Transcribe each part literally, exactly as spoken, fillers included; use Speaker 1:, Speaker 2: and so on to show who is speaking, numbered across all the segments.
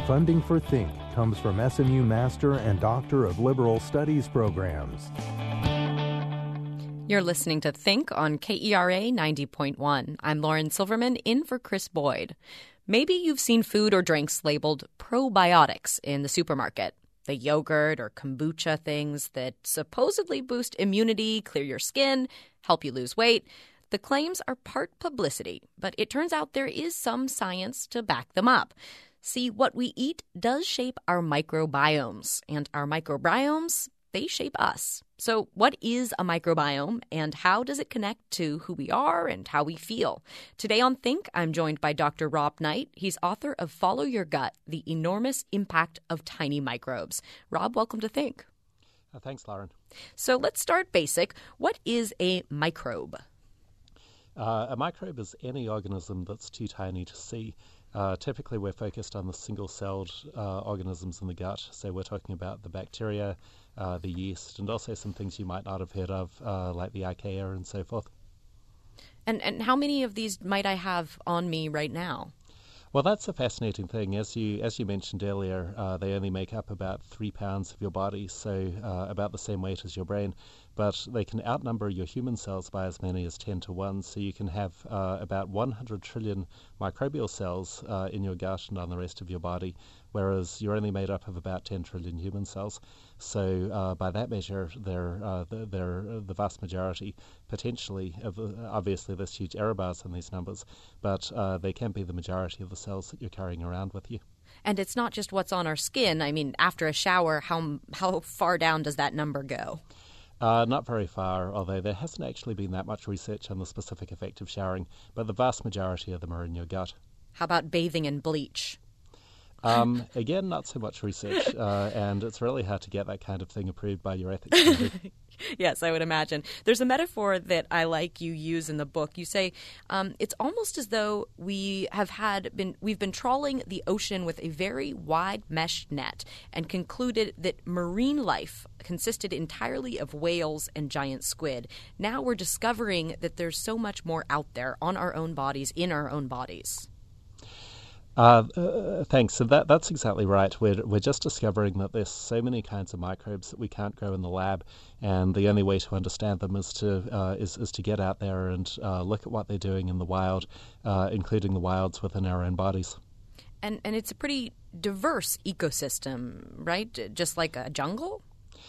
Speaker 1: Funding for Think comes from S M U Master and Doctor of Liberal Studies programs.
Speaker 2: You're listening to Think on K E R A ninety point one. I'm Lauren Silverman, in for Chris Boyd. Maybe you've seen food or drinks labeled probiotics in the supermarket. The yogurt or kombucha things that supposedly boost immunity, clear your skin, help you lose weight. The claims are part publicity, but it turns out there is some science to back them up. See, what we eat does shape our microbiomes, and our microbiomes, they shape us. So what is a microbiome, and how does it connect to who we are and how we feel? Today on Think, I'm joined by Doctor Rob Knight. He's author of Follow Your Gut, The Enormous Impact of Tiny Microbes. Rob, welcome to Think.
Speaker 3: Uh, thanks, Lauren.
Speaker 2: So let's start basic. What is a microbe?
Speaker 3: Uh, a microbe is any organism that's too tiny to see. Uh, typically, we're focused on the single-celled uh, organisms in the gut. So we're talking about the bacteria, uh, the yeast, and also some things you might not have heard of, uh, like the archaea and so forth.
Speaker 2: And and how many of these might I have on me right now?
Speaker 3: Well, that's a fascinating thing. As you as you mentioned earlier, uh, they only make up about three pounds of your body, so uh, about the same weight as your brain. But they can outnumber your human cells by as many as ten to one. So you can have uh, about one hundred trillion microbial cells uh, in your gut and on the rest of your body, whereas you're only made up of about ten trillion human cells. So uh, by that measure, they're, uh, they're the vast majority, potentially, of, uh, obviously there's huge error bars in these numbers, but uh, they can be the majority of the cells that you're carrying around with you.
Speaker 2: And it's not just what's on our skin. I mean, after a shower, how how far down does that number go?
Speaker 3: Uh, not very far, although there hasn't actually been that much research on the specific effect of showering, but the vast majority of them are in your gut.
Speaker 2: How about bathing in bleach?
Speaker 3: Um, again, not so much research, uh, and it's really hard to get that kind of thing approved by your ethics committee.
Speaker 2: Yes, I would imagine. There's a metaphor that I like you use in the book. You say um, it's almost as though we have had been we've been trawling the ocean with a very wide mesh net and concluded that marine life consisted entirely of whales and giant squid. Now we're discovering that there's so much more out there on our own bodies, in our own bodies.
Speaker 3: Uh, uh, thanks. So that that's exactly right. We're we're just discovering that there's so many kinds of microbes that we can't grow in the lab, and the only way to understand them is to uh, is is to get out there and uh, look at what they're doing in the wild, uh, including the wilds within our own bodies.
Speaker 2: And and it's a pretty diverse ecosystem, right? Just like a jungle.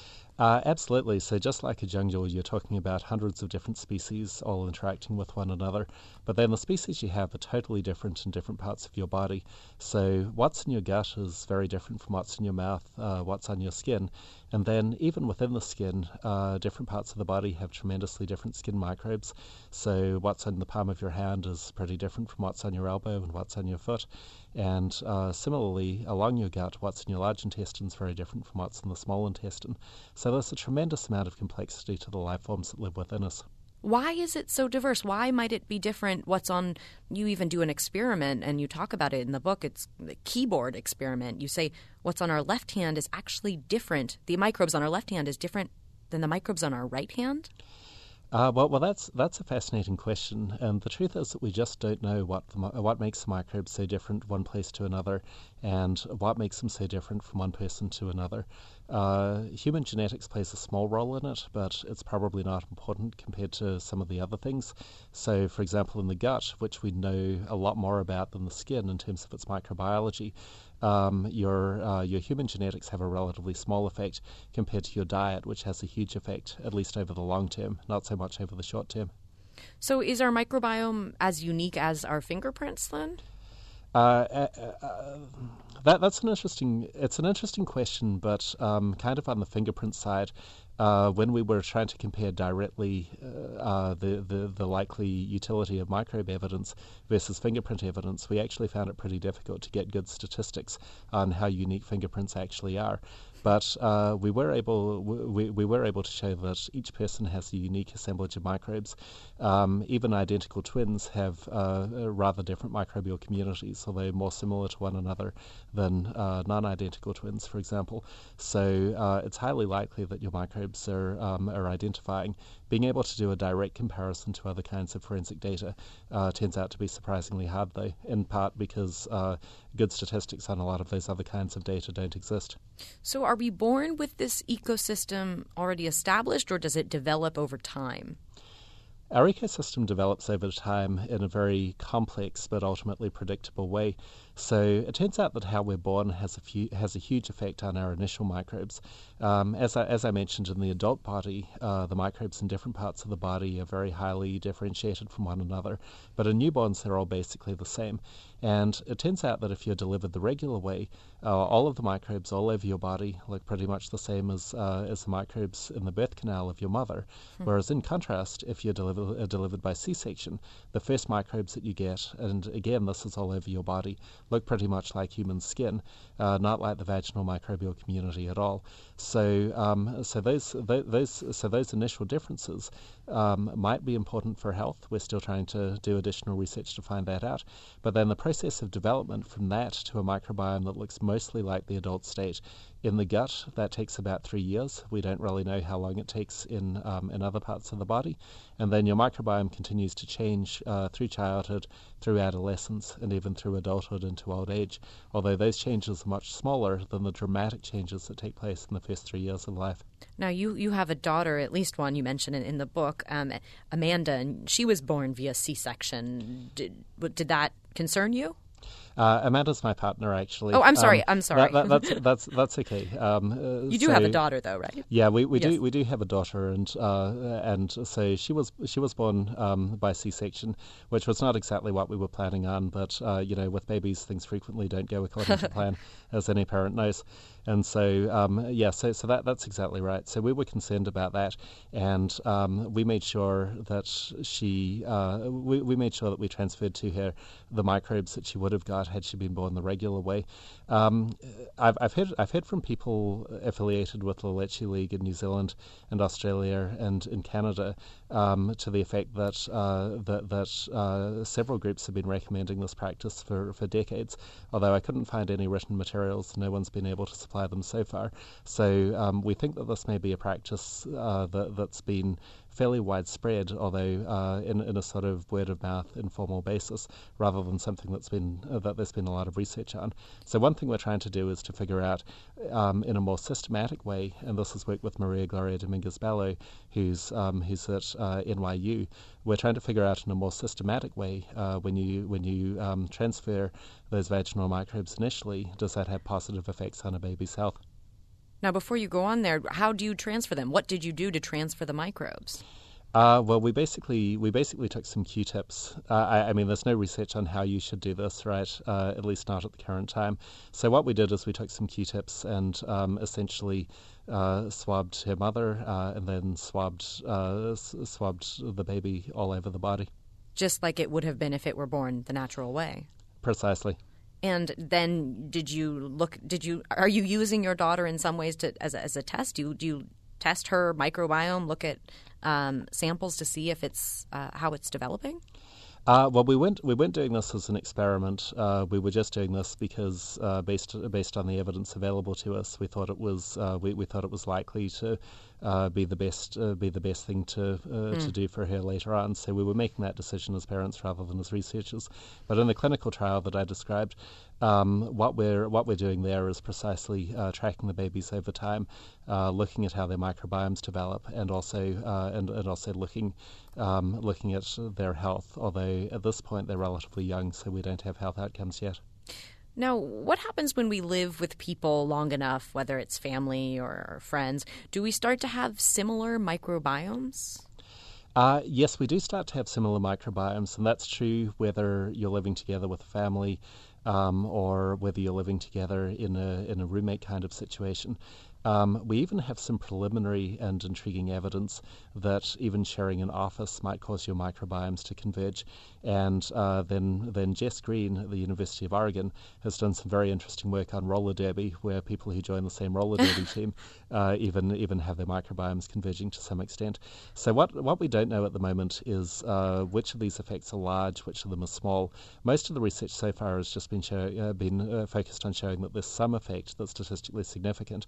Speaker 3: Uh, absolutely. So just like a jungle, you're talking about hundreds of different species all interacting with one another. But then the species you have are totally different in different parts of your body. So what's in your gut is very different from what's in your mouth, uh, what's on your skin. And then even within the skin, uh, different parts of the body have tremendously different skin microbes. So what's on the palm of your hand is pretty different from what's on your elbow and what's on your foot. And uh, similarly, along your gut, what's in your large intestine is very different from what's in the small intestine. So there's a tremendous amount of complexity to the life forms that live within us.
Speaker 2: Why is it so diverse? Why might it be different? What's on, you even do an experiment and you talk about it in the book. It's the keyboard experiment. You say what's on our left hand is actually different. The microbes on our left hand is different than the microbes on our right hand?
Speaker 3: Uh, well, well, that's that's a fascinating question, and the truth is that we just don't know what the, what makes the microbes so different one place to another, and what makes them so different from one person to another. Uh, human genetics plays a small role in it, but it's probably not important compared to some of the other things. So, for example, in the gut, which we know a lot more about than the skin in terms of its microbiology, Um, your uh, your human genetics have a relatively small effect compared to your diet, which has a huge effect, at least over the long term, not so much over the short term.
Speaker 2: So is our microbiome as unique as our fingerprints then?
Speaker 3: Uh, uh, uh, that that's an interesting. It's an interesting question, but um, kind of on the fingerprint side, uh, when we were trying to compare directly uh, uh, the, the the likely utility of microbe evidence versus fingerprint evidence, we actually found it pretty difficult to get good statistics on how unique fingerprints actually are. But uh, we were able we, we were able to show that each person has a unique assemblage of microbes. Um, even identical twins have uh, rather different microbial communities, although more similar to one another than uh, non-identical twins, for example. So uh, it's highly likely that your microbes microbes are, um, are identifying, being able to do a direct comparison to other kinds of forensic data uh, turns out to be surprisingly hard, though, in part because uh, good statistics on a lot of those other kinds of data don't exist.
Speaker 2: So are we born with this ecosystem already established, or does it develop over time?
Speaker 3: Our ecosystem develops over time in a very complex but ultimately predictable way. So it turns out that how we're born has a few, has a huge effect on our initial microbes. Um, as, I, as I mentioned, in the adult body, uh, the microbes in different parts of the body are very highly differentiated from one another. But in newborns, they're all basically the same. And it turns out that if you're delivered the regular way, uh, all of the microbes all over your body look pretty much the same as uh, as the microbes in the birth canal of your mother. Hmm. Whereas in contrast, if you're deliver, uh, delivered by C-section, the first microbes that you get, and again, this is all over your body, look pretty much like human skin, uh, not like the vaginal microbial community at all. So, um, so those, those, so those initial differences um, might be important for health. We're still trying to do additional research to find that out. But then the process of development from that to a microbiome that looks mostly like the adult state in the gut, that takes about three years. We don't really know how long it takes in um, in other parts of the body. And then your microbiome continues to change uh, through childhood, through adolescence, and even through adulthood into old age, although those changes are much smaller than the dramatic changes that take place in the first three years of life.
Speaker 2: Now, you, you have a daughter, at least one you mentioned in, in the book, um, Amanda, and she was born via C-section. Did, did that concern you?
Speaker 3: Uh, Amanda's my partner, actually.
Speaker 2: Oh, I'm sorry.
Speaker 3: Um,
Speaker 2: I'm sorry.
Speaker 3: That, that, that's that's that's okay. Um, uh,
Speaker 2: you do
Speaker 3: so,
Speaker 2: have a daughter, though, right?
Speaker 3: Yeah, we, we
Speaker 2: yes.
Speaker 3: do we do have a daughter, and uh, and so she was she was born um, by C-section, which was not exactly what we were planning on. But uh, you know, with babies, things frequently don't go according to plan, as any parent knows. And so, um, yeah, so so that that's exactly right. So we were concerned about that, and um, we made sure that she uh, we we made sure that we transferred to her the microbes that she would have got had she been born the regular way. Um, I've I've heard I've heard from people affiliated with the Leche League in New Zealand and Australia and in Canada um, to the effect that uh, that that uh, several groups have been recommending this practice for, for decades. Although I couldn't find any written materials, no one's been able to supply them so far. So um, we think that this may be a practice uh, that, that's been fairly widespread, although uh, in, in a sort of word-of-mouth, informal basis, rather than something that's been uh, that there's been a lot of research on. So one thing we're trying to do is to figure out um, in a more systematic way, and this is work with Maria Gloria Dominguez-Ballo, who's um, who's at uh, N Y U. We're trying to figure out in a more systematic way uh, when you when you um, transfer those vaginal microbes initially, does that have positive effects on a baby's health?
Speaker 2: Now, before you go on there, how do you transfer them? What did you do to transfer the microbes?
Speaker 3: Uh, well, we basically we basically took some Q-tips. Uh, I, I mean, there's no research on how you should do this, right? Uh, at least not at the current time. So what we did is we took some Q-tips and um, essentially uh, swabbed her mother uh, and then swabbed uh, s- swabbed the baby all over the body.
Speaker 2: Just like it would have been if it were born the natural way.
Speaker 3: Precisely.
Speaker 2: And then, did you look? Did you? Are you using your daughter in some ways to as a, as a test? Do you, do you test her microbiome? Look at um, samples to see if it's uh, how it's developing?
Speaker 3: Uh, well, we weren't we weren't doing this as an experiment. Uh, we were just doing this because, uh, based based on the evidence available to us, we thought it was uh, we we thought it was likely to uh, be the best uh, be the best thing to uh, mm. to do for her later on. So we were making that decision as parents rather than as researchers. But in the clinical trial that I described, um, what we're what we're doing there is precisely uh, tracking the babies over time, uh, looking at how their microbiomes develop, and also uh, and and also looking um, looking at their health. Although at this point they're relatively young, so we don't have health outcomes yet.
Speaker 2: Now, what happens when we live with people long enough, whether it's family or friends? Do we start to have similar microbiomes?
Speaker 3: Uh, yes, we do start to have similar microbiomes, and that's true whether you're living together with a family um, or whether you're living together in a in a roommate kind of situation. Um, we even have some preliminary and intriguing evidence that even sharing an office might cause your microbiomes to converge. And uh, then, then Jess Green at the University of Oregon has done some very interesting work on roller derby, where people who join the same roller derby team uh, even even have their microbiomes converging to some extent. So what what we don't know at the moment is uh, which of these effects are large, which of them are small. Most of the research so far has just been show, uh, been uh, focused on showing that there's some effect that's statistically significant, but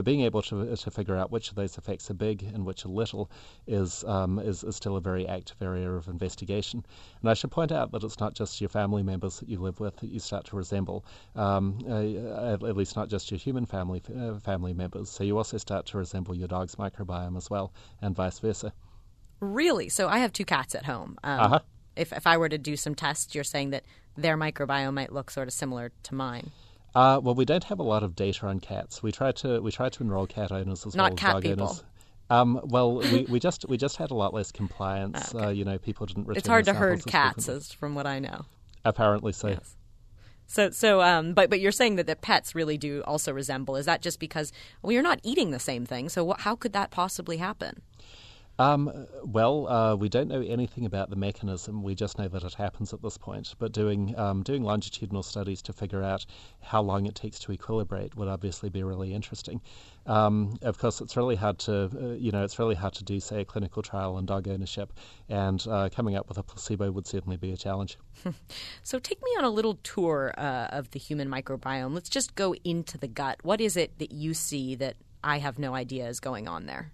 Speaker 3: being able to to figure out which of those effects are big and which are little is, um, is is still a very active area of investigation. And I should point out that it's not just your family members that you live with that you start to resemble, um, uh, at, at least not just your human family uh, family members. So you also start to resemble your dog's microbiome as well, and vice versa.
Speaker 2: Really? So I have two cats at home. Um,
Speaker 3: uh-huh.
Speaker 2: If if I were to do some tests, you're saying that their microbiome might look sort of similar to mine.
Speaker 3: Uh, well, we don't have a lot of data on cats. We try to we try to enroll cat owners as
Speaker 2: Not
Speaker 3: well as
Speaker 2: cat
Speaker 3: dog
Speaker 2: people.
Speaker 3: owners. Um, well, we, we just we just had a lot less compliance.
Speaker 2: Okay.
Speaker 3: Uh, you know, people didn't return
Speaker 2: It's hard to
Speaker 3: their
Speaker 2: herd
Speaker 3: samples as
Speaker 2: cats,
Speaker 3: frequently.
Speaker 2: as from what I know.
Speaker 3: Apparently so.
Speaker 2: Yes. So, so, um, but but you're saying that the pets really do also resemble. Is that just because well, you're not eating the same thing? So, what, how could that possibly happen?
Speaker 3: Um, well, uh, we don't know anything about the mechanism. We just know that it happens at this point. But doing um, doing longitudinal studies to figure out how long it takes to equilibrate would obviously be really interesting. Um, of course, it's really hard to uh, you know it's really hard to do, say, a clinical trial on dog ownership, and uh, coming up with a placebo would certainly be a challenge.
Speaker 2: So, take me on a little tour uh, of the human microbiome. Let's just go into the gut. What is it that you see that I have no idea is going on there?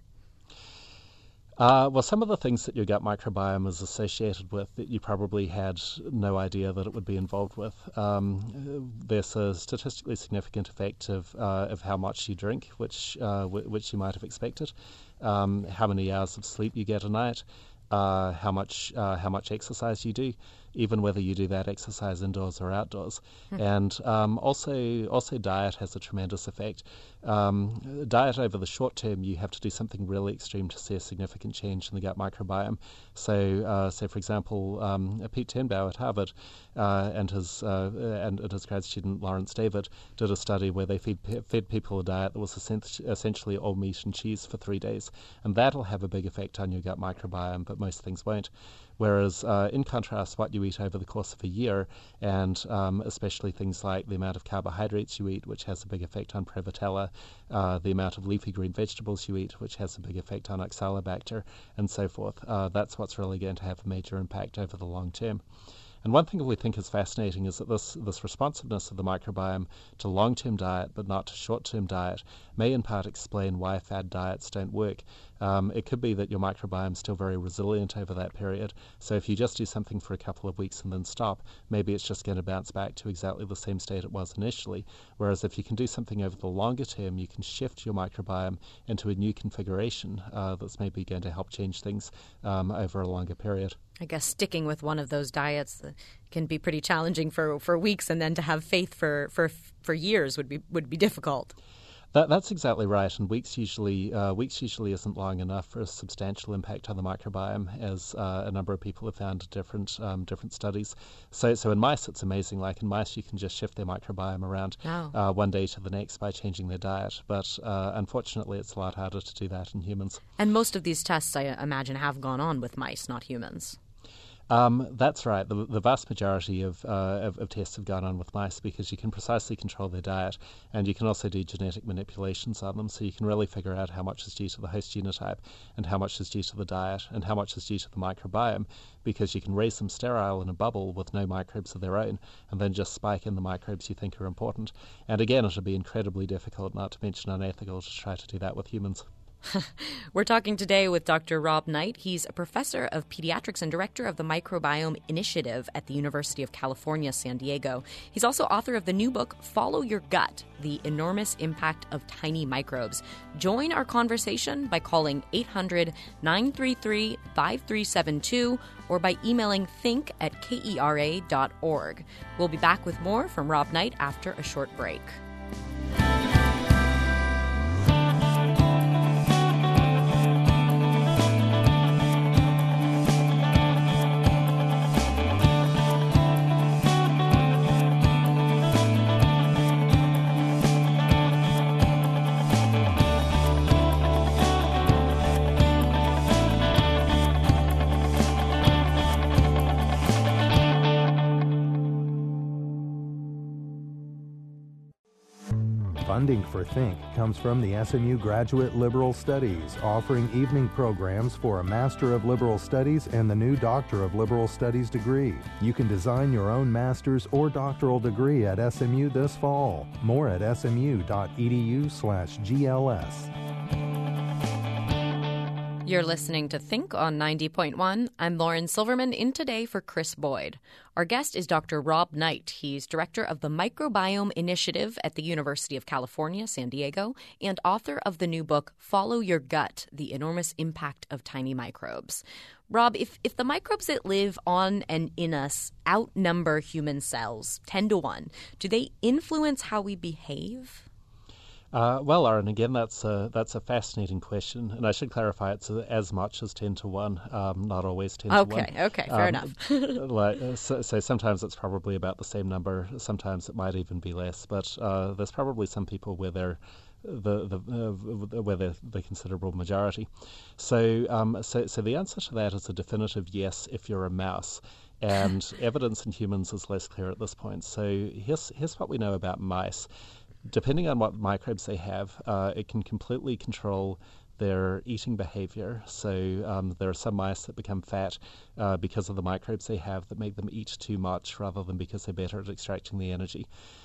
Speaker 3: Uh, well, some of the things that your gut microbiome is associated with that you probably had no idea that it would be involved with. Um, there's a statistically significant effect of uh, of how much you drink, which uh, w- which you might have expected, um, how many hours of sleep you get a night, uh, how much uh, how much exercise you do, even whether you do that exercise indoors or outdoors. Mm. And um, also also diet has a tremendous effect. Um, diet over the short term, you have to do something really extreme to see a significant change in the gut microbiome. So, uh, so for example, um, Pete Turnbow at Harvard uh, and his uh, and, and his grad student Lawrence David did a study where they feed, fed people a diet that was essentially all meat and cheese for three days, and that'll have a big effect on your gut microbiome, but most things won't. Whereas, uh, in contrast, what you eat over the course of a year, and um, especially things like the amount of carbohydrates you eat, which has a big effect on Prevotella, uh, the amount of leafy green vegetables you eat, which has a big effect on Oxalobacter, and so forth, uh, that's what's really going to have a major impact over the long term. And one thing that we think is fascinating is that this, this responsiveness of the microbiome to long-term diet but not to short-term diet may in part explain why fad diets don't work. Um, it could be that your microbiome is still very resilient over that period, so if you just do something for a couple of weeks and then stop, maybe it's just going to bounce back to exactly the same state it was initially, whereas if you can do something over the longer term, you can shift your microbiome into a new configuration uh, that's maybe going to help change things um, over a longer period.
Speaker 2: I guess sticking with one of those diets can be pretty challenging for, for weeks, and then to have faith for, for for years would be would be difficult.
Speaker 3: That, that's exactly right, and weeks usually uh, weeks usually isn't long enough for a substantial impact on the microbiome, as uh, a number of people have found in different um, different studies. So, so in mice, it's amazing. Like in mice, you can just shift their microbiome around
Speaker 2: oh.
Speaker 3: uh, one day to the next by changing their diet. But uh, unfortunately, it's a lot harder to do that in humans.
Speaker 2: And most of these tests, I imagine, have gone on with mice, not humans.
Speaker 3: Um, that's right. The, the vast majority of, uh, of of tests have gone on with mice because you can precisely control their diet, and you can also do genetic manipulations on them, so you can really figure out how much is due to the host genotype and how much is due to the diet and how much is due to the microbiome, because you can raise them sterile in a bubble with no microbes of their own and then just spike in the microbes you think are important. And again, it would be incredibly difficult, not to mention unethical, to try to do that with humans.
Speaker 2: We're talking today with Doctor Rob Knight. He's a professor of pediatrics and director of the Microbiome Initiative at the University of California, San Diego. He's also author of the new book, Follow Your Gut, The Enormous Impact of Tiny Microbes. Join our conversation by calling eight hundred, nine three three, five three seven two or by emailing think at kera dot org. We'll be back with more from Rob Knight after a short break.
Speaker 1: Funding for Think comes from the S M U Graduate Liberal Studies, offering evening programs for a Master of Liberal Studies and the new Doctor of Liberal Studies degree. You can design your own master's or doctoral degree at S M U this fall. More at smu.edu slash GLS.
Speaker 2: You're listening to Think on ninety point one. I'm Lauren Silverman, in today for Chris Boyd. Our guest is Doctor Rob Knight. He's director of the Microbiome Initiative at the University of California, San Diego, and author of the new book, Follow Your Gut, The Enormous Impact of Tiny Microbes. Rob, if, if the microbes that live on and in us outnumber human cells ten to one, do they influence how we behave?
Speaker 3: Uh, well, Lauren, again, that's a, that's a fascinating question, and I should clarify it's as much as ten to one, um, not always ten
Speaker 2: okay,
Speaker 3: to one.
Speaker 2: Okay, okay, fair
Speaker 3: um,
Speaker 2: enough.
Speaker 3: like, uh, so, so sometimes it's probably about the same number, sometimes it might even be less, but uh, there's probably some people where they're the, the uh, where they're the considerable majority. So, um, so, so the answer to that is a definitive yes if you're a mouse. And evidence in humans is less clear at this point. So here's here's what we know about mice. Depending on what microbes they have, uh, it can completely control their eating behavior. So um, there are some mice that become fat uh, because of the microbes they have that make them eat too much rather than because they're better at extracting the energy.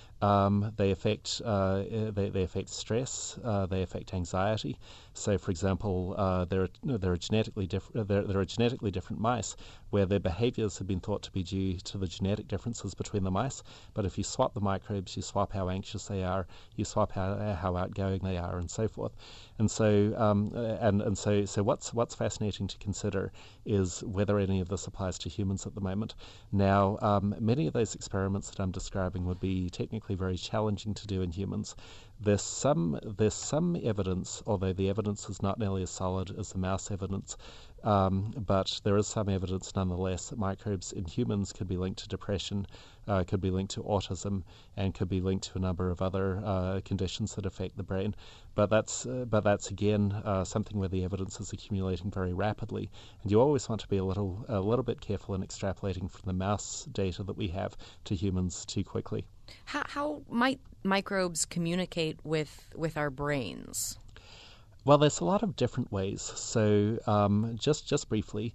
Speaker 3: Um, they affect uh, they, they affect stress. Uh, they affect anxiety. So, for example, uh, there are there are genetically different there, there are genetically different mice where their behaviours have been thought to be due to the genetic differences between the mice. But if you swap the microbes, you swap how anxious they are, you swap how how outgoing they are, and so forth. And so um, and and so so what's what's fascinating to consider is whether any of this applies to humans at the moment. Now, um, many of those experiments that I'm describing would be technically very challenging to do in humans. There's some there's some evidence, although the evidence is not nearly as solid as the mouse evidence, um, but there is some evidence nonetheless that microbes in humans could be linked to depression, uh, could be linked to autism, and could be linked to a number of other uh, conditions that affect the brain. But that's uh, but that's again uh, something where the evidence is accumulating very rapidly, and you always want to be a little a little bit careful in extrapolating from the mouse data that we have to humans too quickly.
Speaker 2: How, how might microbes communicate with with our brains?
Speaker 3: Well, there's a lot of different ways. So um, just just briefly,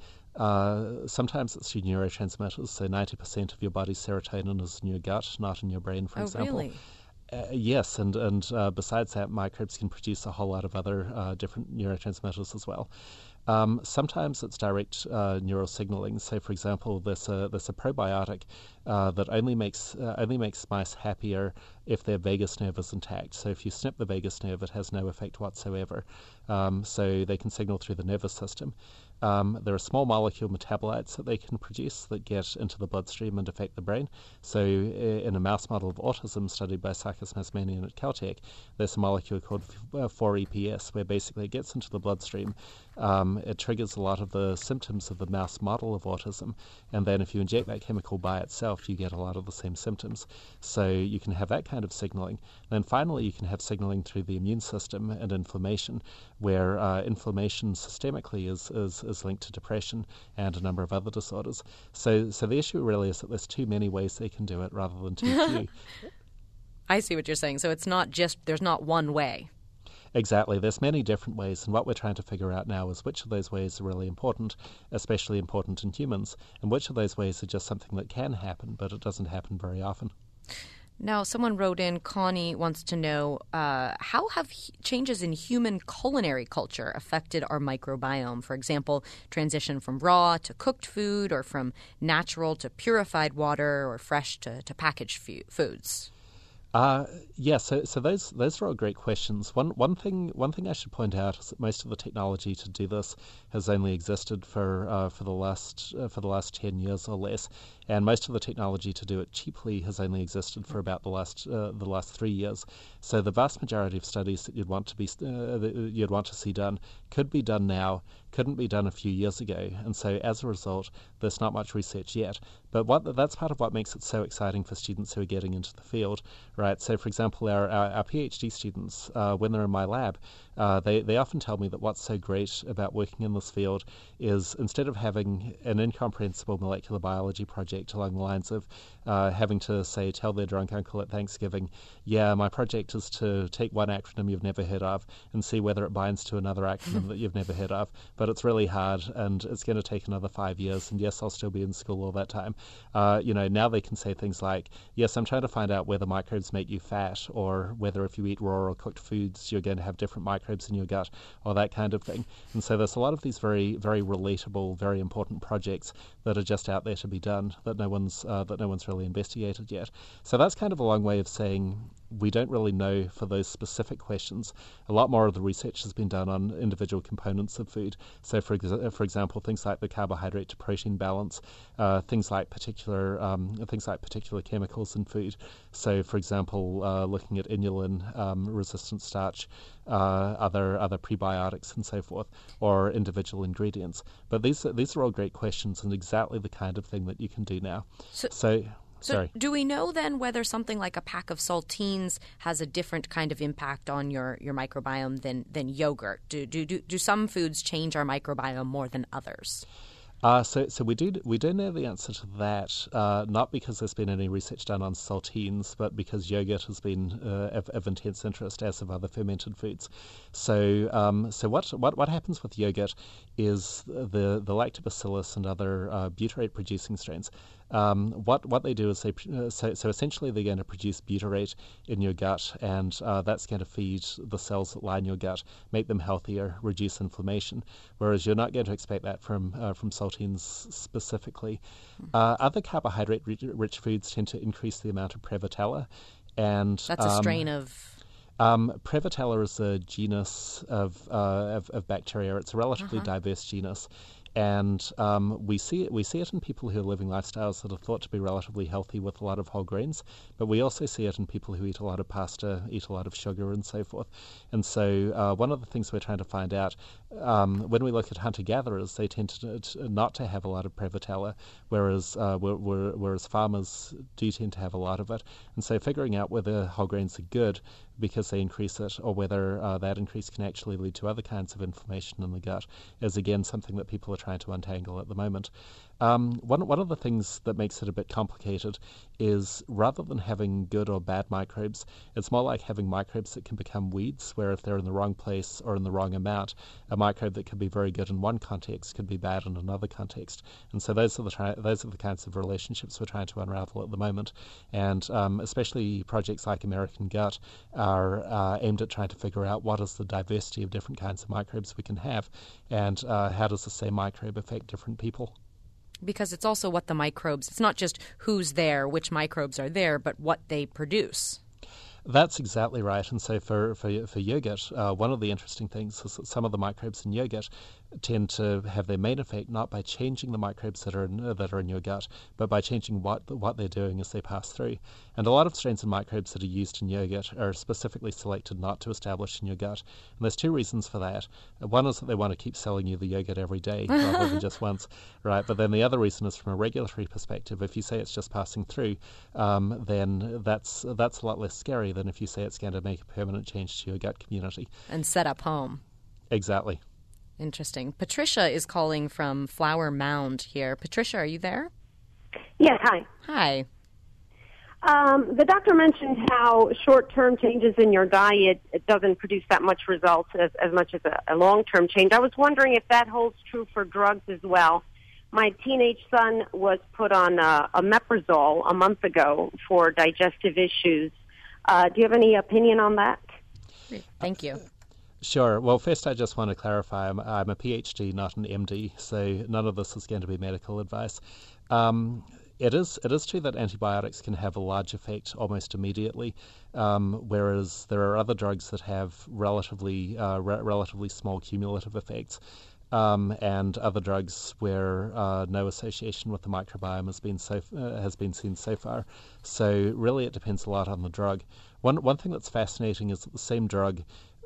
Speaker 3: uh, sometimes it's through neurotransmitters. So ninety percent of your body's serotonin is in your gut, not in your brain, for
Speaker 2: oh,
Speaker 3: example.
Speaker 2: Really?
Speaker 3: Uh, yes, and, and uh, besides that, microbes can produce a whole lot of other uh, different neurotransmitters as well. Um, sometimes it's direct uh, neural signaling. So, for example, there's a there's a probiotic uh, that only makes uh, only makes mice happier if their vagus nerve is intact. So, if you snip the vagus nerve, it has no effect whatsoever. Um, so, they can signal through the nervous system. Um, there are small molecule metabolites that they can produce that get into the bloodstream and affect the brain. So, in a mouse model of autism studied by Sakis Masmanian at Caltech, there's a molecule called four E P S where basically it gets into the bloodstream. Um, it triggers a lot of the symptoms of the mouse model of autism, and then if you inject that chemical by itself, you get a lot of the same symptoms. So you can have that kind of signaling. Then finally, you can have signaling through the immune system and inflammation, where uh, inflammation systemically is, is, is linked to depression and a number of other disorders. So, so the issue really is that there's too many ways they can do it rather than too few.
Speaker 2: I see what you're saying. So it's not just, there's not one way.
Speaker 3: Exactly. There's many different ways, and what we're trying to figure out now is which of those ways are really important, especially important in humans, and which of those ways are just something that can happen, but it doesn't happen very often.
Speaker 2: Now, someone wrote in, Connie wants to know, uh, how have h- changes in human culinary culture affected our microbiome? For example, transition from raw to cooked food, or from natural to purified water, or fresh to, to packaged fu- foods?
Speaker 3: Uh, yeah, so so those those are all great questions. One one thing one thing I should point out is that most of the technology to do this has only existed for uh, for the last uh, for the last ten years or less, and most of the technology to do it cheaply has only existed for about the last uh, the last three years. So the vast majority of studies that you'd want to be uh, that you'd want to see done could be done now, couldn't be done a few years ago, and so as a result, there's not much research yet. But what that's part of what makes it so exciting for students who are getting into the field, right? So, for example, our our, our PhD students, uh, when they're in my lab, uh, they they often tell me that what's so great about working in this field is instead of having an incomprehensible molecular biology project project along the lines of uh, having to, say, tell their drunk uncle at Thanksgiving, yeah, my project is to take one acronym you've never heard of and see whether it binds to another acronym that you've never heard of, but it's really hard and it's going to take another five years, and yes, I'll still be in school all that time. Uh, you know, now they can say things like, yes, I'm trying to find out whether microbes make you fat, or whether if you eat raw or cooked foods, you're going to have different microbes in your gut, or that kind of thing. And so there's a lot of these very, very relatable, very important projects that are just out there to be done that no one's uh, that no one's really investigated yet. So that's kind of a long way of saying we don't really know for those specific questions. A lot more of the research has been done on individual components of food. So, for ex- for example, things like the carbohydrate to protein balance, uh, things like particular um, things like particular chemicals in food. So, for example, uh, looking at inulin, um, resistant starch, uh, other other prebiotics, and so forth, or individual ingredients. But these these are all great questions and exactly the kind of thing that you can do now.
Speaker 2: So.
Speaker 3: so
Speaker 2: So
Speaker 3: Sorry.
Speaker 2: do we know then whether something like a pack of saltines has a different kind of impact on your, your microbiome than, than yogurt? Do, do do do some foods change our microbiome more than others?
Speaker 3: Uh, so, so we do we do know the answer to that, uh, not because there's been any research done on saltines, but because yogurt has been uh, of, of intense interest, as have other fermented foods. So, um, so what, what what happens with yogurt is the the lactobacillus and other uh, butyrate producing strains. Um, what what they do is they uh, so, so essentially they're going to produce butyrate in your gut, and uh, that's going to feed the cells that line your gut, make them healthier, reduce inflammation. Whereas you're not going to expect that from uh, from saltines specifically. Uh, other carbohydrate-rich foods tend to increase the amount of Prevotella, and
Speaker 2: that's a
Speaker 3: um,
Speaker 2: strain of.
Speaker 3: Um, Prevotella is a genus of uh, of, of bacteria. It's a relatively
Speaker 2: Uh-huh.
Speaker 3: diverse genus. And um, we see it. We see it in people who are living lifestyles that are thought to be relatively healthy with a lot of whole grains, but we also see it in people who eat a lot of pasta, eat a lot of sugar, and so forth. And so, uh, one of the things we're trying to find out um, when we look at hunter-gatherers, they tend to, to not to have a lot of Prevotella, whereas uh, whereas farmers do tend to have a lot of it. And so, figuring out whether whole grains are good because they increase it, or whether uh, that increase can actually lead to other kinds of inflammation in the gut, is again something that people are trying to untangle at the moment. Um, one, one of the things that makes it a bit complicated is rather than having good or bad microbes, it's more like having microbes that can become weeds, where if they're in the wrong place or in the wrong amount, a microbe that could be very good in one context could be bad in another context. And so those are the tri- those are the kinds of relationships we're trying to unravel at the moment. And um, especially projects like American Gut are uh, aimed at trying to figure out what is the diversity of different kinds of microbes we can have, and uh, how does the same microbe affect different people.
Speaker 2: Because it's also what the microbes, it's not just who's there, which microbes are there, but what they produce.
Speaker 3: That's exactly right. And so for, for, for yogurt, uh, one of the interesting things is that some of the microbes in yogurt tend to have their main effect not by changing the microbes that are in, uh, that are in your gut, but by changing what what they're doing as they pass through. And a lot of strains of microbes that are used in yogurt are specifically selected not to establish in your gut. And there's two reasons for that. One is that they want to keep selling you the yogurt every day rather than just once, right? But then the other reason is from a regulatory perspective. If you say it's just passing through, um, then that's that's a lot less scary than if you say it's going to make a permanent change to your gut community.
Speaker 2: And set up home.
Speaker 3: Exactly.
Speaker 2: Interesting. Patricia is calling from Flower Mound here. Patricia, are you there?
Speaker 4: Yes, hi.
Speaker 2: Hi.
Speaker 4: Um, the doctor mentioned how short-term changes in your diet, it doesn't produce that much results as, as much as a, a long-term change. I was wondering if that holds true for drugs as well. My teenage son was put on uh, omeprazole a month ago for digestive issues. Uh, do you have any opinion on that?
Speaker 2: Thank you.
Speaker 3: Sure. Well, first I just want to clarify, I'm, I'm a PhD, not an M D, so none of this is going to be medical advice. Um, it is it is true that antibiotics can have a large effect almost immediately, um, whereas there are other drugs that have relatively uh, re- relatively small cumulative effects. Um, and other drugs where uh, no association with the microbiome has been so uh, has been seen so far. So really, it depends a lot on the drug. One one thing that's fascinating is that the same drug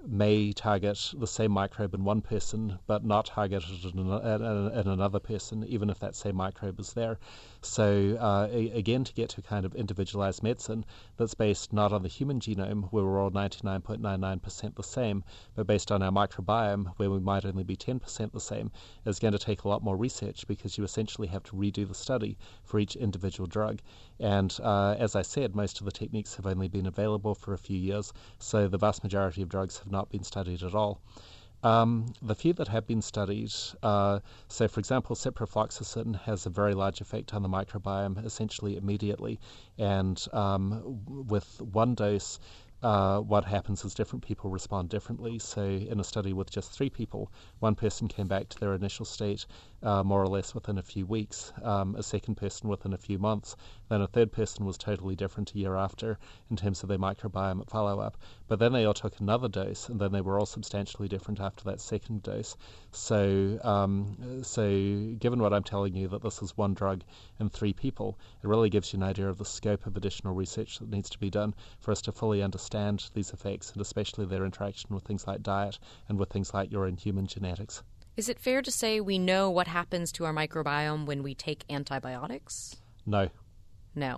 Speaker 3: may target the same microbe in one person but not target it in, in, in another person, even if that same microbe is there. So uh, a, again, to get to kind of individualized medicine that's based not on the human genome, where we're all ninety-nine point nine nine percent the same, but based on our microbiome, where we might only be ten percent the same, is going to take a lot more research, because you essentially have to redo the study for each individual drug. And uh, as I said, most of the techniques have only been available for a few years, so the vast majority of drugs have not been studied at all. Um, the few that have been studied, uh, so for example, ciprofloxacin has a very large effect on the microbiome essentially immediately, and um, with one dose, Uh, what happens is different people respond differently. So in a study with just three people, one person came back to their initial state uh, more or less within a few weeks, um, a second person within a few months, then a third person was totally different a year after in terms of their microbiome at follow-up. But then they all took another dose, and then they were all substantially different after that second dose. So, um, so given what I'm telling you, that this is one drug in three people, it really gives you an idea of the scope of additional research that needs to be done for us to fully understand these effects, and especially their interaction with things like diet and with things like your own human genetics.
Speaker 2: Is it fair to say we know what happens to our microbiome when we take antibiotics?
Speaker 3: No.
Speaker 2: No.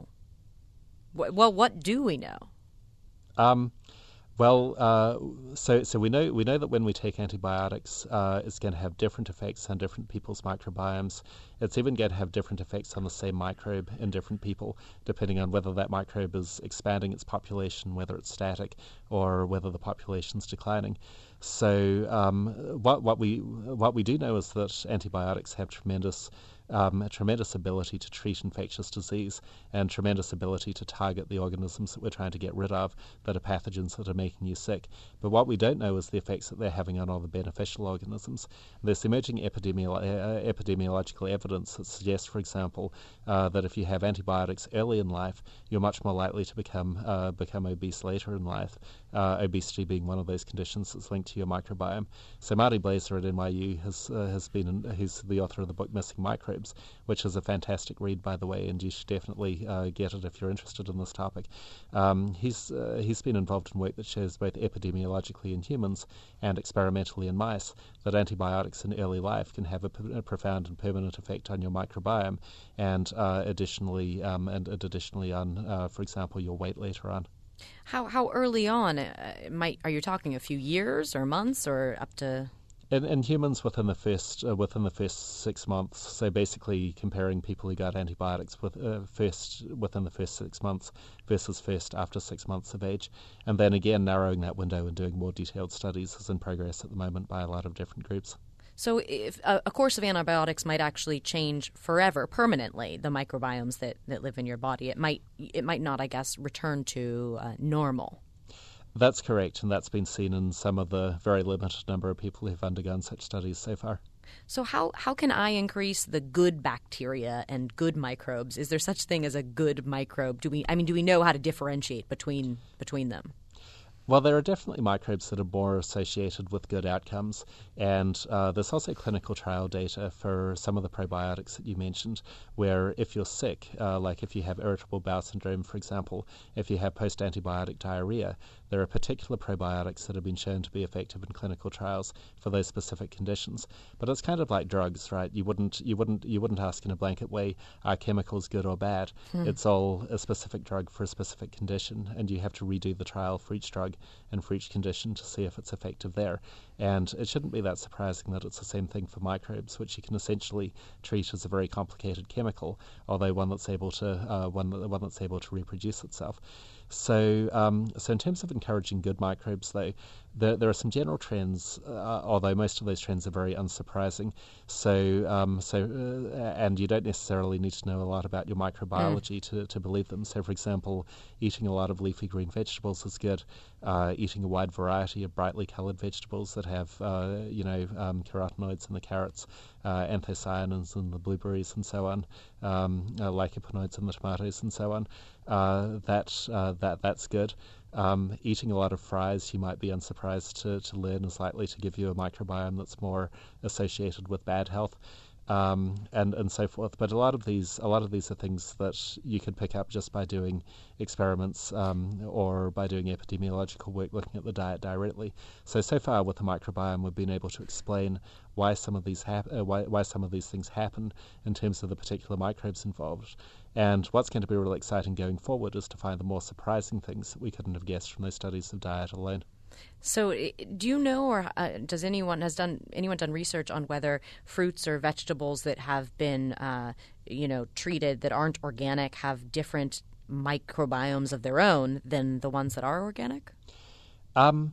Speaker 2: W- well, what do we know?
Speaker 3: Um, well, uh, so so we know we know that when we take antibiotics, uh, it's going to have different effects on different people's microbiomes. It's even going to have different effects on the same microbe in different people, depending on whether that microbe is expanding its population, whether it's static, or whether the population's declining. So um, what what we what we do know is that antibiotics have tremendous Um, a tremendous ability to treat infectious disease, and tremendous ability to target the organisms that we're trying to get rid of that are pathogens that are making you sick. But what we don't know is the effects that they're having on all the beneficial organisms. There's emerging epidemiolo- uh, epidemiological evidence that suggests, for example, uh, that if you have antibiotics early in life, you're much more likely to become uh, become obese later in life, uh, obesity being one of those conditions that's linked to your microbiome. So Marty Blaser at N Y U has uh, has been in, who's the author of the book Missing Microbes, which is a fantastic read, by the way, and you should definitely uh, get it if you're interested in this topic. Um, he's uh, he's been involved in work that shows both epidemiologically in humans and experimentally in mice that antibiotics in early life can have a, a profound and permanent effect on your microbiome, and uh, additionally um, and, and additionally on, uh, for example, your weight later on.
Speaker 2: How how early on uh, might are you talking? A few years or months or up to?
Speaker 3: In, in humans, within the first uh, within the first six months, so basically comparing people who got antibiotics with uh, first within the first six months versus first after six months of age, and then again narrowing that window and doing more detailed studies is in progress at the moment by a lot of different groups.
Speaker 2: So if a, a course of antibiotics might actually change forever, permanently, the microbiomes that, that live in your body, it might it might not, I guess, return to uh, normal.
Speaker 3: That's correct, and that's been seen in some of the very limited number of people who've undergone such studies so far.
Speaker 2: So how, how can I increase the good bacteria and good microbes? Is there such thing as a good microbe? Do we I mean, do we know how to differentiate between between them?
Speaker 3: Well, there are definitely microbes that are more associated with good outcomes, and uh, there's also clinical trial data for some of the probiotics that you mentioned, where if you're sick, uh, like if you have irritable bowel syndrome, for example, if you have post-antibiotic diarrhea, there are particular probiotics that have been shown to be effective in clinical trials for those specific conditions. But it's kind of like drugs, right? You wouldn't, you wouldn't, you wouldn't ask in a blanket way, are chemicals good or bad? Hmm. It's all a specific drug for a specific condition, and you have to redo the trial for each drug and for each condition to see if it's effective there. And it shouldn't be that surprising that it's the same thing for microbes, which you can essentially treat as a very complicated chemical, although one that's able to uh, one one that's able to reproduce itself. So, um, so in terms of encouraging good microbes, though, there, there are some general trends, uh, although most of those trends are very unsurprising. So, um, so, uh, and you don't necessarily need to know a lot about your microbiology mm. to, to believe them. So, for example, eating a lot of leafy green vegetables is good. Uh, eating a wide variety of brightly coloured vegetables that have, uh, you know, um, carotenoids in the carrots, uh, anthocyanins in the blueberries, and so on, um, uh, lycopenoids in the tomatoes, and so on. Uh, that uh, that that's good. Um, eating a lot of fries, you might be unsurprised to, to learn, is likely to give you a microbiome that's more associated with bad health. um, and and so forth. But a lot of these a lot of these are things that you can pick up just by doing experiments um, or by doing epidemiological work looking at the diet directly. So so far with the microbiome, we've been able to explain why some of these hap- uh, why why some of these things happen in terms of the particular microbes involved. And what's going to be really exciting going forward is to find the more surprising things that we couldn't have guessed from those studies of diet alone.
Speaker 2: So, do you know, or uh, does anyone has done anyone done research on whether fruits or vegetables that have been, uh, you know, treated that aren't organic have different microbiomes of their own than the ones that are organic?
Speaker 3: Um,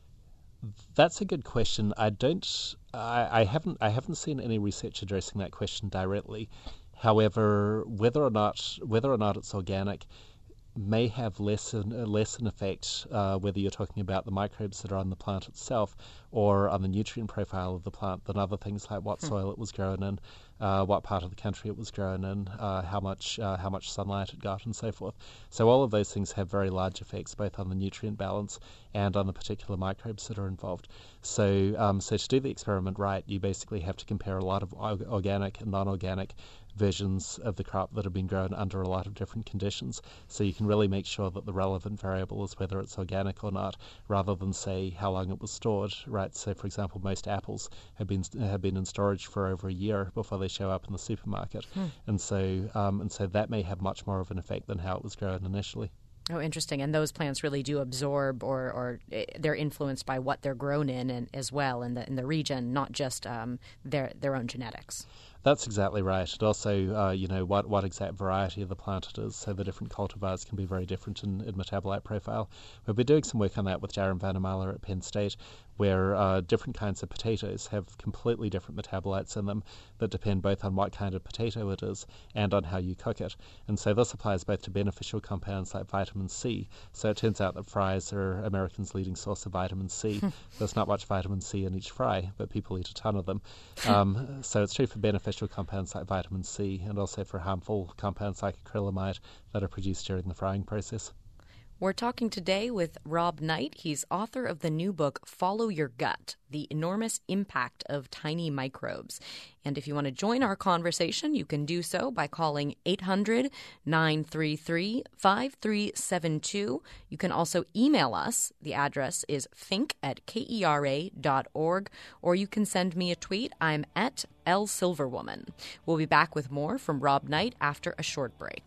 Speaker 3: that's a good question. I don't. I, I haven't. I haven't seen any research addressing that question directly. However, whether or not whether or not it's organic may have less an, less an effect uh, whether you're talking about the microbes that are on the plant itself or on the nutrient profile of the plant than other things like what soil it was grown in, uh, what part of the country it was grown in, uh, how much uh, how much sunlight it got, and so forth. So all of those things have very large effects both on the nutrient balance and on the particular microbes that are involved. So um, so to do the experiment right, you basically have to compare a lot of organic and non-organic versions of the crop that have been grown under a lot of different conditions, so you can really make sure that the relevant variable is whether it's organic or not, rather than say how long it was stored. Right. So, for example, most apples have been have been in storage for over a year before they show up in the supermarket, hmm. and so um, and so that may have much more of an effect than how it was grown initially.
Speaker 2: Oh, interesting. And those plants really do absorb, or, or they're influenced by what they're grown in, and as well in the in the region, not just um, their their own genetics.
Speaker 3: That's exactly right. And also, uh, you know, what, what exact variety of the plant it is, so the different cultivars can be very different in, in metabolite profile. We've been doing some work on that with Jaron van der Meulen at Penn State, where uh, different kinds of potatoes have completely different metabolites in them that depend both on what kind of potato it is and on how you cook it. And so this applies both to beneficial compounds like vitamin C. So it turns out that fries are Americans' leading source of vitamin C. There's not much vitamin C in each fry, but people eat a ton of them. Um, so it's true for beneficial compounds like vitamin C and also for harmful compounds like acrylamide that are produced during the frying process.
Speaker 2: We're talking today with Rob Knight. He's author of the new book, Follow Your Gut, The Enormous Impact of Tiny Microbes. And if you want to join our conversation, you can do so by calling eight hundred, nine three three, five three seven two. You can also email us. The address is think at kera dot org, or you can send me a tweet. I'm at L Silverwoman. We'll be back with more from Rob Knight after a short break.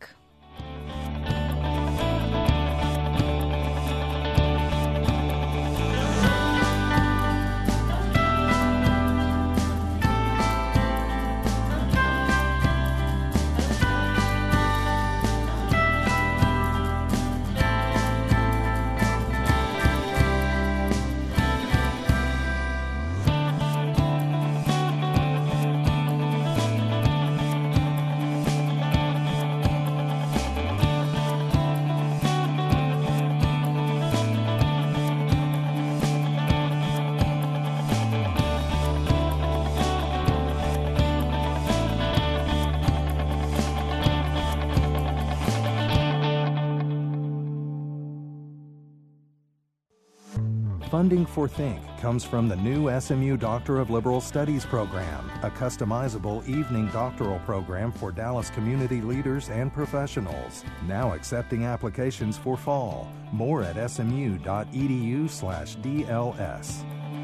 Speaker 1: Funding for Think comes from the new S M U Doctor of Liberal Studies program, a customizable evening doctoral program for Dallas community leaders and professionals. Now accepting applications for fall. More at smu.edu slash DLS.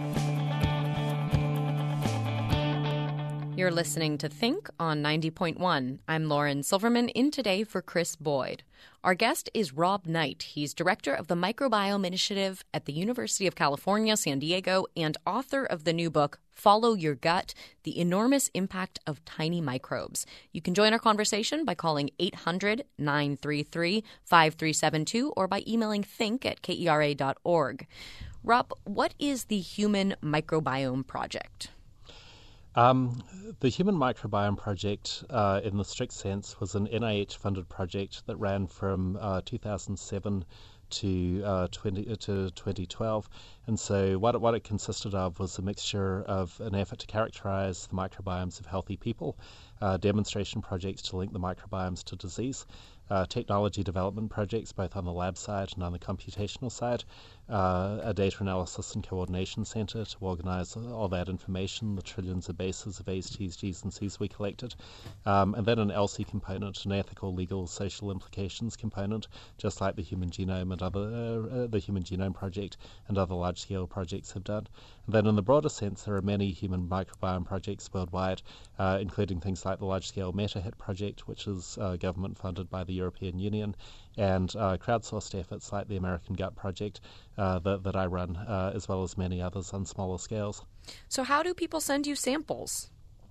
Speaker 2: You're listening to Think on ninety point one. I'm Lauren Silverman, in today for Chris Boyd. Our guest is Rob Knight. He's director of the Microbiome Initiative at the University of California, San Diego, and author of the new book, Follow Your Gut, The Enormous Impact of Tiny Microbes. You can join our conversation by calling eight hundred, nine three three, five three seven two or by emailing think at kera dot org. Rob, what is the Human Microbiome Project?
Speaker 3: Um, the Human Microbiome Project, uh, in the strict sense, was an N I H-funded project that ran from uh, two thousand seven to uh, twenty to twenty twelve, and so what it, what it consisted of was a mixture of an effort to characterize the microbiomes of healthy people, uh, demonstration projects to link the microbiomes to disease, uh, technology development projects both on the lab side and on the computational side, uh, a data analysis and coordination centre to organise all that information, the trillions of bases of A's, T's, G's and C's we collected, um, and then an E L S I component, an ethical, legal, social implications component, just like the Human Genome and other uh, uh, the Human Genome Project and other large-scale projects have done. And then in the broader sense, there are many human microbiome projects worldwide, uh, including things like the large-scale MetaHit project, which is uh, government-funded by the European Union, and uh, crowdsourced efforts like the American Gut Project uh, that, that I run, uh, as well as many others on smaller scales.
Speaker 2: So how do people send you samples?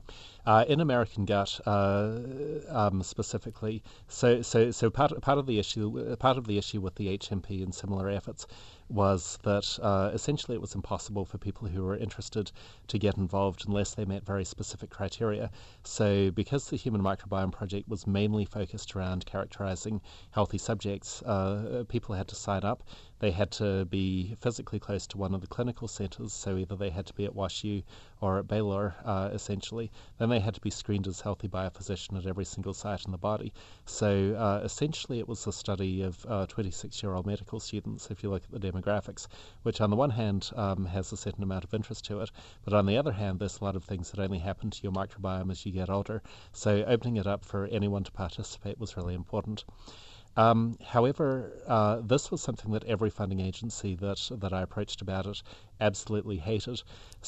Speaker 3: Uh, in American Gut, uh, um, specifically, so so so part part of the issue part of the issue with the H M P and similar efforts was that uh, essentially it was impossible for people who were interested to get involved unless they met very specific criteria. So because the Human Microbiome Project was mainly focused around characterizing healthy subjects, uh, people had to sign up. They had to be physically close to one of the clinical centres, so either they had to be at WashU or at Baylor, uh, essentially. Then they had to be screened as healthy by a physician at every single site in the body. So uh, essentially it was a study of uh, twenty-six-year-old medical students, if you look at the demographics, which on the one hand um, has a certain amount of interest to it, but on the other hand there's a lot of things that only happen to your microbiome as you get older. So opening it up for anyone to participate was really important. Um, however, uh, this was something that every funding agency that that I approached about it absolutely hated.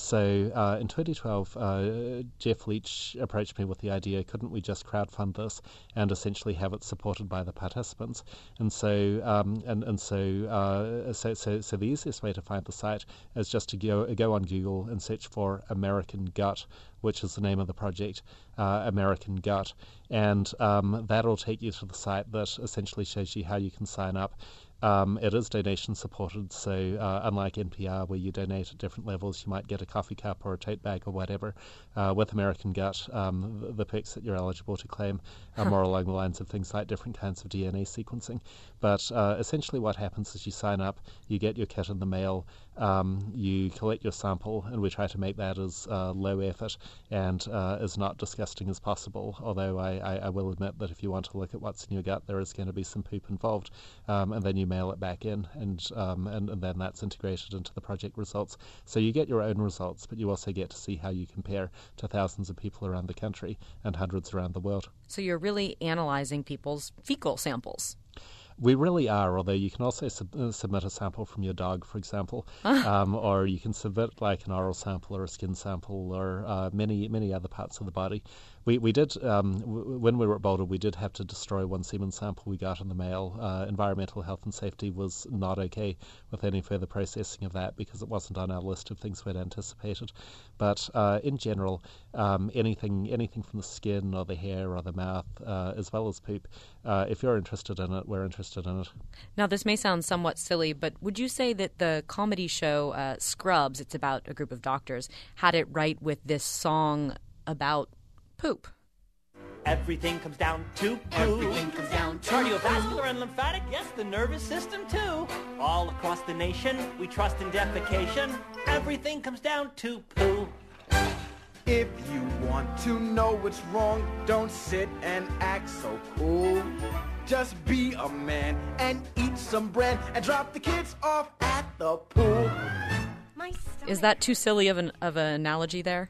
Speaker 3: So uh, in twenty twelve, uh, Jeff Leach approached me with the idea, couldn't we just crowdfund this and essentially have it supported by the participants? And so, um, and and so, uh, so, so, so the easiest way to find the site is just to go go on Google and search for American Gut, which is the name of the project, uh, American Gut, and um, that'll take you to the site that essentially shows you how you can sign up. Um, it is donation supported, so uh, unlike N P R where you donate at different levels, you might get a coffee cup or a tote bag or whatever. Uh, with American Gut, um, the, the perks that you're eligible to claim are more along the lines of things like different kinds of D N A sequencing. But uh, essentially what happens is you sign up, you get your kit in the mail, um, you collect your sample, and we try to make that as uh, low effort and uh, as not disgusting as possible, although I, I, I will admit that if you want to look at what's in your gut, there is going to be some poop involved, um, and then you mail it back in, and, um, and and then that's integrated into the project results. So you get your own results, but you also get to see how you compare to thousands of people around the country and hundreds around the world.
Speaker 2: So you're really analyzing people's fecal samples.
Speaker 3: We really are, although you can also sub- uh, submit a sample from your dog, for example, um, or you can submit like an oral sample or a skin sample or uh, many, many other parts of the body. We we did, um, w- when we were at Boulder, we did have to destroy one semen sample we got in the mail. Uh, environmental health and safety was not okay with any further processing of that because it wasn't on our list of things we'd anticipated. But uh, in general, um, anything anything from the skin or the hair or the mouth, uh, as well as poop, uh, if you're interested in it, we're interested in it.
Speaker 2: Now, this may sound somewhat silly, but would you say that the comedy show uh, Scrubs, it's about a group of doctors, had it right with this song about poop?
Speaker 5: Everything comes down to poo.
Speaker 6: Everything comes down to
Speaker 5: Cardiovascular and lymphatic, yes, the nervous system too. All across the nation, we trust in defecation. Everything comes down to poo.
Speaker 6: If you want to know what's wrong, don't sit and act so cool. Just be a man and eat some bread and drop the kids off at the pool.
Speaker 2: Is that too silly of an of an analogy there?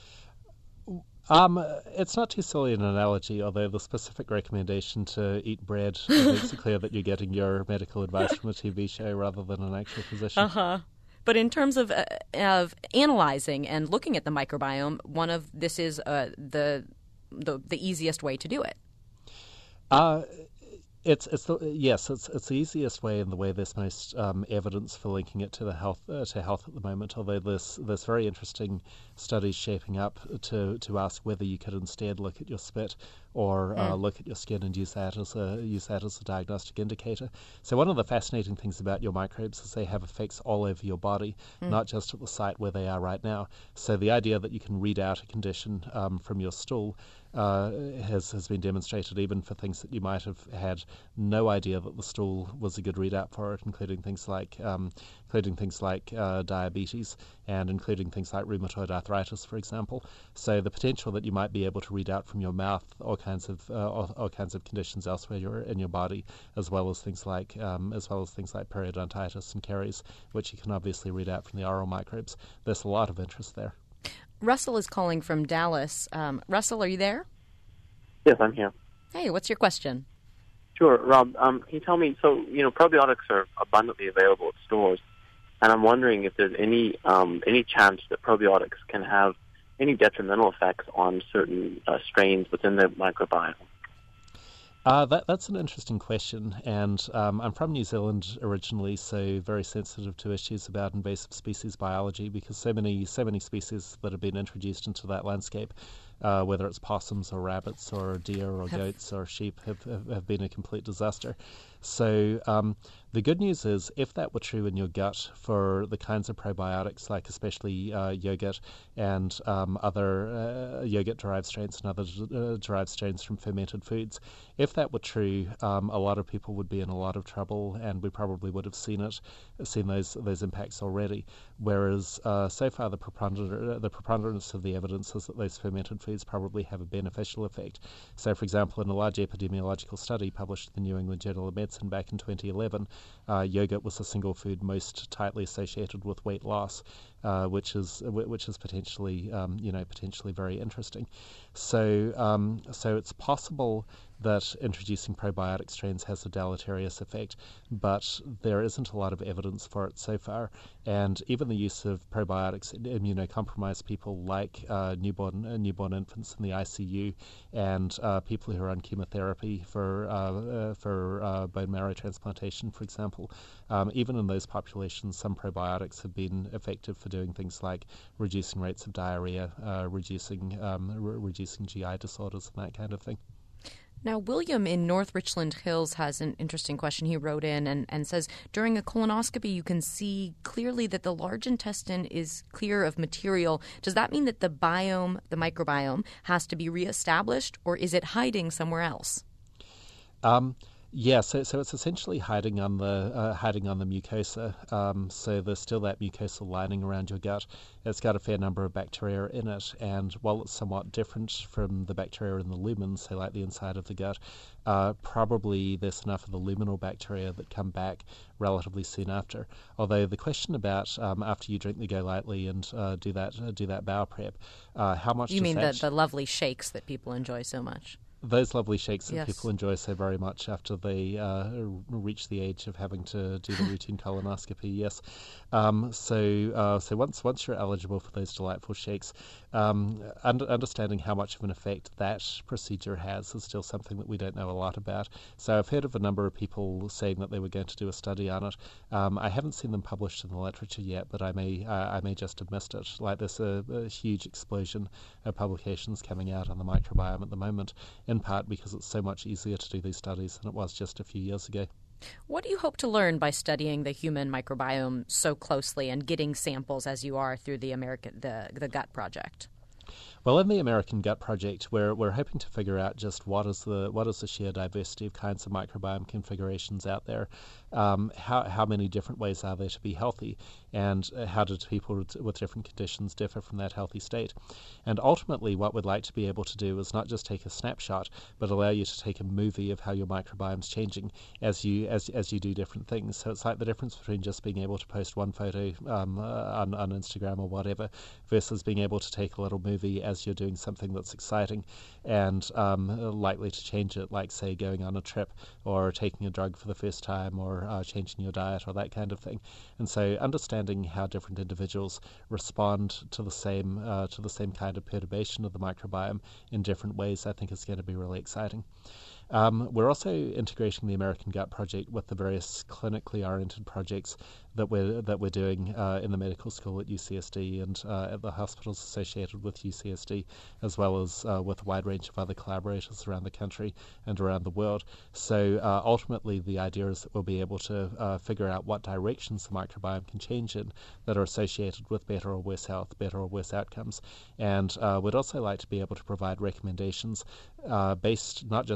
Speaker 3: Um, it's not too silly an analogy, although the specific recommendation to eat bread makes it clear that you're getting your medical advice from a T V show rather than an actual physician.
Speaker 2: Uh-huh. But in terms of uh, of analyzing and looking at the microbiome, one of this is uh, the, the the easiest way to do it.
Speaker 3: Uh, It's it's the, yes, it's it's the easiest way and the way there's most um, evidence for linking it to the health uh, to health at the moment. Although there's there's very interesting studies shaping up to to ask whether you could instead look at your spit or uh, mm. look at your skin and use that as a use that as a diagnostic indicator. So one of the fascinating things about your microbes is they have effects all over your body, mm. not just at the site where they are right now. So the idea that you can read out a condition um, from your stool Uh, has has been demonstrated even for things that you might have had no idea that the stool was a good readout for it, including things like um, including things like uh, diabetes and including things like rheumatoid arthritis, for example. So the potential that you might be able to read out from your mouth all kinds of uh, all, all kinds of conditions elsewhere in your body, as well as things like um, as well as things like periodontitis and caries, which you can obviously read out from the oral microbes. There's a lot of interest there.
Speaker 2: Russell is calling from Dallas. Um, Russell, are you there?
Speaker 7: Yes, I'm here.
Speaker 2: Hey, what's your question?
Speaker 7: Sure, Rob. Um, can you tell me? So, you know, probiotics are abundantly available at stores, and I'm wondering if there's any um, any chance that probiotics can have any detrimental effects on certain uh, strains within the microbiome.
Speaker 3: Uh, that, that's an interesting question, and um, I'm from New Zealand originally, so very sensitive to issues about invasive species biology, because so many so many species that have been introduced into that landscape, uh, whether it's possums or rabbits or deer or goats or sheep, have, have, have been a complete disaster. So um, the good news is, if that were true in your gut for the kinds of probiotics, like especially uh, yogurt and um, other uh, yogurt-derived strains and other uh, derived strains from fermented foods, if that were true, um, a lot of people would be in a lot of trouble, and we probably would have seen it, seen those those impacts already. Whereas uh, so far, the preponderance, the preponderance of the evidence is that those fermented foods probably have a beneficial effect. So, for example, in a large epidemiological study published in the New England Journal of Medicine back in twenty eleven, uh, yogurt was the single food most tightly associated with weight loss, uh, which is which is potentially um, you know potentially very interesting. So um, so it's possible that introducing probiotic strains has a deleterious effect, but there isn't a lot of evidence for it so far. And even the use of probiotics in immunocompromised people, like uh, newborn uh, newborn infants in the I C U, and uh, people who are on chemotherapy for uh, uh, for uh, bone marrow transplantation, for example, um, even in those populations, some probiotics have been effective for doing things like reducing rates of diarrhea, uh, reducing um, re- reducing G I disorders, and that kind of thing.
Speaker 2: Now, William in North Richland Hills has an interesting question. He wrote in and, and says, during a colonoscopy, you can see clearly that the large intestine is clear of material. Does that mean that the biome, the microbiome, has to be reestablished, or is it hiding somewhere else?
Speaker 3: Um, yeah, so so it's essentially hiding on the uh, hiding on the mucosa. Um, so there's still that mucosal lining around your gut. It's got a fair number of bacteria in it, and while it's somewhat different from the bacteria in the lumen, say like the inside of the gut, uh, probably there's enough of the luminal bacteria that come back relatively soon after. Although the question about um, after you drink the Go Lightly and uh, do that uh, do that bowel prep, uh, how much?
Speaker 2: You
Speaker 3: does
Speaker 2: mean
Speaker 3: that
Speaker 2: the, the lovely shakes that people enjoy so much?
Speaker 3: Those lovely shakes that
Speaker 2: yes.
Speaker 3: people enjoy so very much after they uh, reach the age of having to do the routine colonoscopy. Yes, um, so uh, so once once you're eligible for those delightful shakes, um, under, understanding how much of an effect that procedure has is still something that we don't know a lot about. So I've heard of a number of people saying that they were going to do a study on it. Um, I haven't seen them published in the literature yet, but I may uh, I may just have missed it. Like there's a, a huge explosion of publications coming out on the microbiome at the moment, in part because it's so much easier to do these studies than it was just a few years ago.
Speaker 2: What do you hope to learn by studying the human microbiome so closely and getting samples as you are through the American the, the Gut Project?
Speaker 3: Well, in the American Gut Project, we're we're hoping to figure out just what is the what is the sheer diversity of kinds of microbiome configurations out there, um, how how many different ways are there to be healthy, and how do people with different conditions differ from that healthy state. And ultimately, what we'd like to be able to do is not just take a snapshot, but allow you to take a movie of how your microbiome's changing as you as as you do different things. So it's like the difference between just being able to post one photo um, uh, on on Instagram or whatever, versus being able to take a little movie as you're doing something that's exciting and um, likely to change it, like, say, going on a trip or taking a drug for the first time or uh, changing your diet or that kind of thing. And so understanding how different individuals respond to the same uh, to the same kind of perturbation of the microbiome in different ways, I think is going to be really exciting. Um, we're also integrating the American Gut Project with the various clinically oriented projects that we're that we're doing uh, in the medical school at U C S D and uh, at the hospitals associated with U C S D, as well as uh, with a wide range of other collaborators around the country and around the world. So uh, ultimately, the idea is that we'll be able to uh, figure out what directions the microbiome can change in that are associated with better or worse health, better or worse outcomes. And uh, we'd also like to be able to provide recommendations uh, based not just on your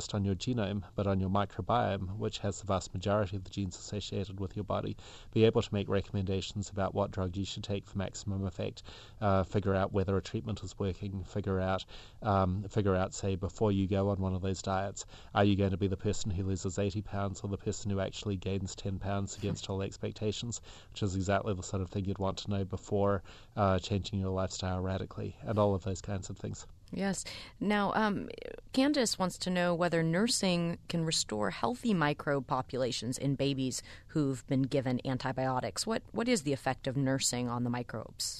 Speaker 3: genome, but on your microbiome, which has the vast majority of the genes associated with your body, be able to make recommendations about what drug you should take for maximum effect, uh, figure out whether a treatment is working, figure out, um, figure out, say, before you go on one of those diets, are you going to be the person who loses eighty pounds or the person who actually gains ten pounds against all expectations, which is exactly the sort of thing you'd want to know before uh, changing your lifestyle radically, and all of those kinds of things.
Speaker 2: Yes. Now, um, Candace wants to know whether nursing can restore healthy microbe populations in babies who've been given antibiotics. What What is the effect of nursing on the microbes?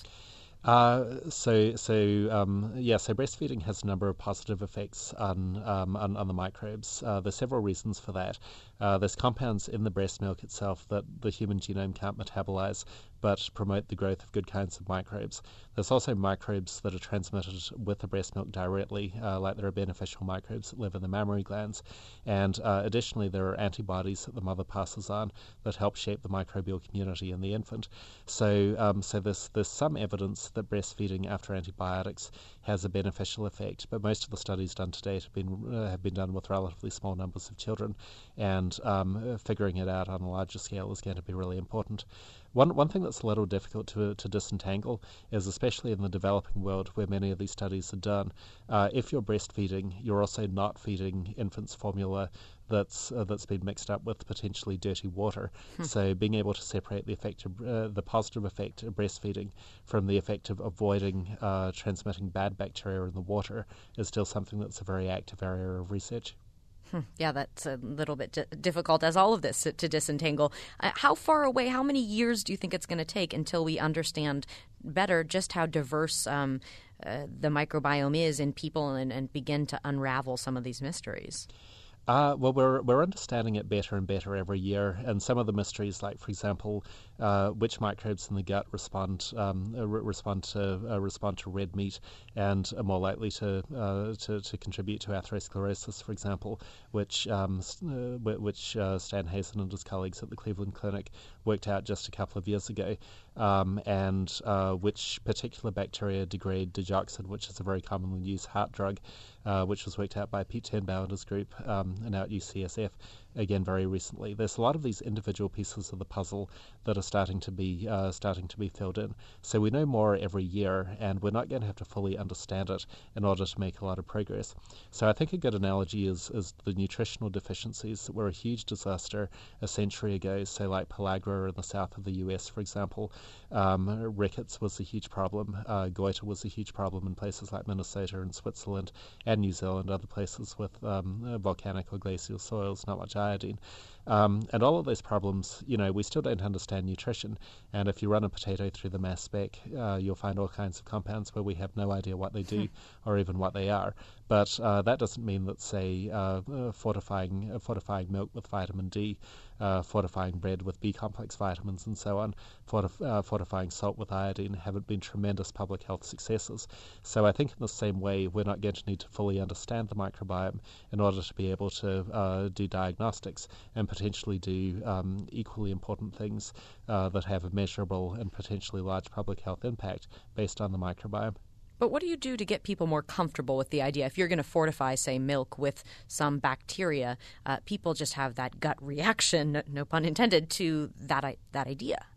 Speaker 3: Uh, so, so um, yeah, so breastfeeding has a number of positive effects on um, on, on the microbes. Uh, there's several reasons for that. Uh, there's compounds in the breast milk itself that the human genome can't metabolize, but promote the growth of good kinds of microbes. There's also microbes that are transmitted with the breast milk directly, uh, like there are beneficial microbes that live in the mammary glands. And uh, additionally, there are antibodies that the mother passes on that help shape the microbial community in the infant. So, um, so there's there's some evidence that breastfeeding after antibiotics has a beneficial effect, but most of the studies done to date have been uh, have been done with relatively small numbers of children, and um, figuring it out on a larger scale is going to be really important. One one thing that's a little difficult to to disentangle is, especially in the developing world where many of these studies are done, uh, if you're breastfeeding, you're also not feeding infants formula that's uh, that's been mixed up with potentially dirty water. Hmm. So being able to separate the effect of, uh, the positive effect of breastfeeding from the effect of avoiding uh, transmitting bad bacteria in the water is still something that's a very active area of research.
Speaker 2: Hmm. Yeah, that's a little bit d- difficult, as all of this, to, to disentangle. Uh, how far away, how many years do you think it's going to take until we understand better just how diverse um, uh, the microbiome is in people and, and begin to unravel some of these mysteries?
Speaker 3: Uh, well, we're we're understanding it better and better every year, and some of the mysteries, like for example, uh, which microbes in the gut respond um, uh, re- respond to uh, respond to red meat and are more likely to uh, to, to contribute to atherosclerosis, for example, which um, uh, which uh, Stan Hazen and his colleagues at the Cleveland Clinic worked out just a couple of years ago, um, and uh, which particular bacteria degrade digoxin, which is a very commonly used heart drug, uh, which was worked out by Pete Turnbow and his group. Um, and now at U C S F, again very recently. There's a lot of these individual pieces of the puzzle that are starting to be uh, starting to be filled in. So we know more every year, and we're not going to have to fully understand it in order to make a lot of progress. So I think a good analogy is, is the nutritional deficiencies that were a huge disaster a century ago, say like pellagra in the south of the U S, for example. Um, rickets was a huge problem. Uh, goiter was a huge problem in places like Minnesota and Switzerland and New Zealand, other places with um, volcanic or glacial soils, not much iodine. Um, and all of those problems, you know, we still don't understand nutrition. And if you run a potato through the mass spec, uh, you'll find all kinds of compounds where we have no idea what they do or even what they are. But uh, that doesn't mean that, say, uh, uh, fortifying uh, fortifying milk with vitamin D, uh, fortifying bread with B-complex vitamins and so on, fortif- uh, fortifying salt with iodine haven't been tremendous public health successes. So I think in the same way, we're not going to need to fully understand the microbiome in order to be able to uh, do diagnostics and potentially do um, equally important things uh, that have a measurable and potentially large public health impact based on the microbiome.
Speaker 2: But what do you do to get people more comfortable with the idea? If you're going to fortify, say, milk with some bacteria, uh, people just have that gut reaction, no, no pun intended, to that that idea.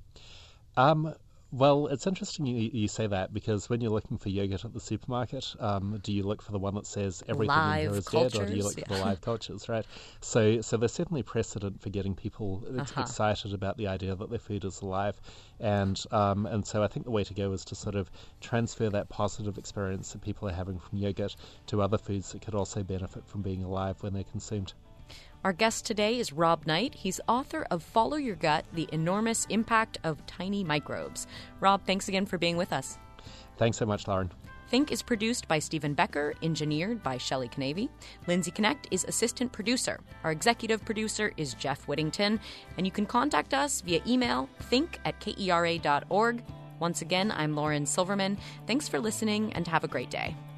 Speaker 3: Um. Well, it's interesting you, you say that, because when you're looking for yogurt at the supermarket, um, do you look for the one that says everything
Speaker 2: live
Speaker 3: in here is
Speaker 2: cultures,
Speaker 3: dead, or do you look
Speaker 2: yeah.
Speaker 3: for the live cultures, right? So so there's certainly precedent for getting people
Speaker 2: uh-huh.
Speaker 3: excited about the idea that their food is alive. And um, and so I think the way to go is to sort of transfer that positive experience that people are having from yogurt to other foods that could also benefit from being alive when they're consumed.
Speaker 2: Our guest today is Rob Knight. He's author of Follow Your Gut, The Enormous Impact of Tiny Microbes. Rob, thanks again for being with us.
Speaker 3: Thanks so much, Lauren.
Speaker 2: Think is produced by Stephen Becker, engineered by Shelley Canavy. Lindsay Connect is assistant producer. Our executive producer is Jeff Whittington. And you can contact us via email, think at kera dot org. Once again, I'm Lauren Silverman. Thanks for listening, and have a great day.